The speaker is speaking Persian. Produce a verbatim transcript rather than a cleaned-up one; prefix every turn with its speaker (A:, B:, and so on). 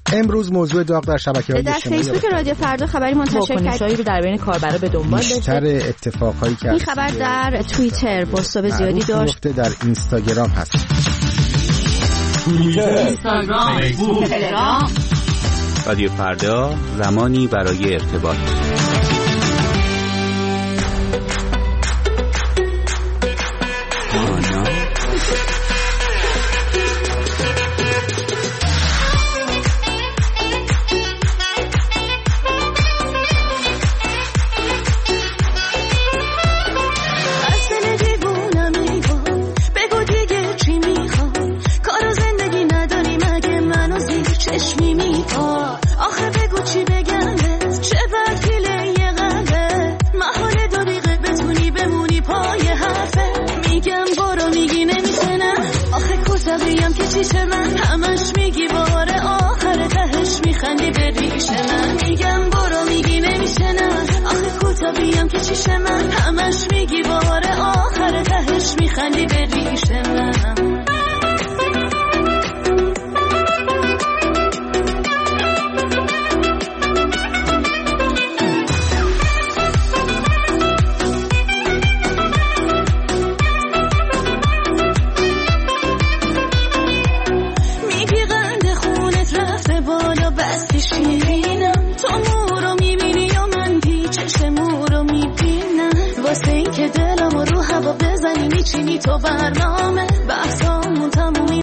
A: امروز موضوع داغ در شبکه‌های
B: در فیسبوک رادیو فردا خبری منتشر کردیم
C: رو در بین کاربرا به دنبال داشت.
A: بیشتر اتفاقایی که
B: این خبر در توییتر بازتاب زیادی داشت.
A: در اینستاگرام هست.
D: توییتر، اینستاگرام، فیسبوک، تلگرام.
E: رادیو فردا، زمانی برای ارتباط.
F: چیشه من همش میگی باره آخر تهش میخندی به ریش من میگم برو میگی نمیشه نه آخه کوتا بیم که چیشه من همش میگی باره آخر تهش میخندی به ریش من تو برنامه بحثامون تمومی